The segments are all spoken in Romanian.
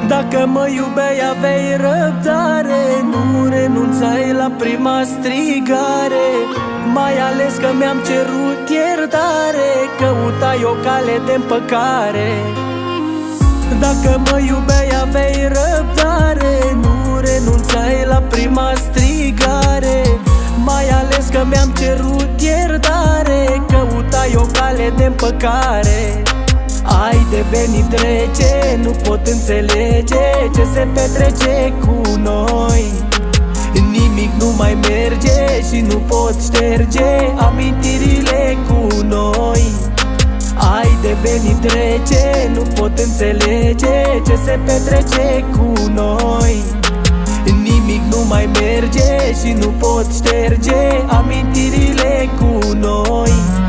Dacă mă iubeai, aveai răbdare, nu renunțai la prima strigare. Mai ales că mi-am cerut iertare, căutai o cale de împăcare. Dacă mă iubeai, aveai răbdare, nu renunțai la prima strigare. Mai ales că mi-am cerut iertare, căutai o cale de împăcare. Ai devenit rece, nu pot înțelege ce se petrece cu noi. Nimic nu mai merge și nu pot șterge amintirile cu noi. Ai devenit rece, nu pot înțelege ce se petrece cu noi. Nimic nu mai merge și nu pot șterge amintirile cu noi.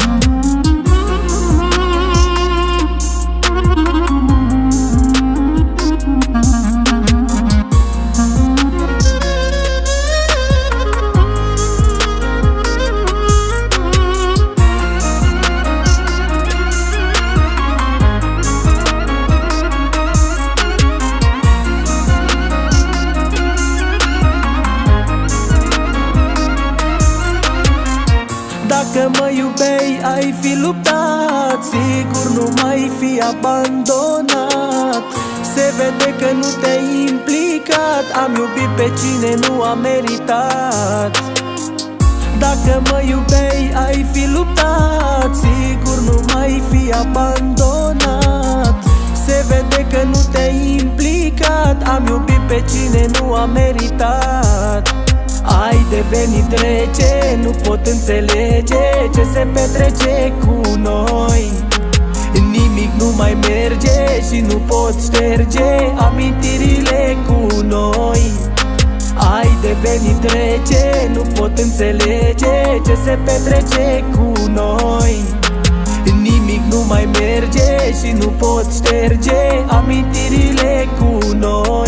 Dacă mă iubeai, ai fi luptat, sigur nu mai fi abandonat. Se vede că nu te-ai implicat, am iubit pe cine nu a meritat. Dacă mă iubeai, ai fi luptat, sigur nu mai fi abandonat. Se vede că nu te-ai implicat, am iubit pe cine nu a meritat. Ai devenit rece, nu pot înțelege ce se petrece cu noi. Nimic nu mai merge și nu pot șterge amintirile cu noi. Ai devenit rece, nu pot înțelege ce se petrece cu noi. Nimic nu mai merge și nu pot șterge amintirile cu noi.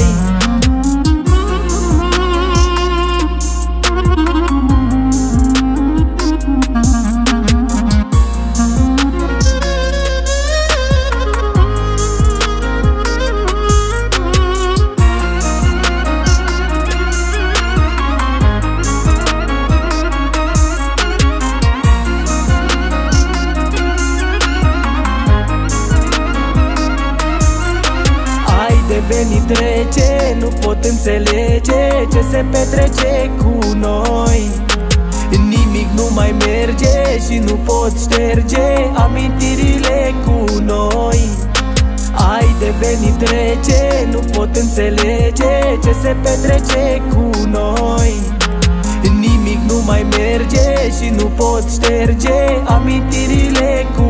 Devenit rece, nu pot înțelege ce se petrece cu noi. Nimic nu mai merge și nu pot șterge amintirile cu noi. Ai devenit rece, nu pot înțelege ce se petrece cu noi. Nimic nu mai merge și nu pot șterge amintirile cu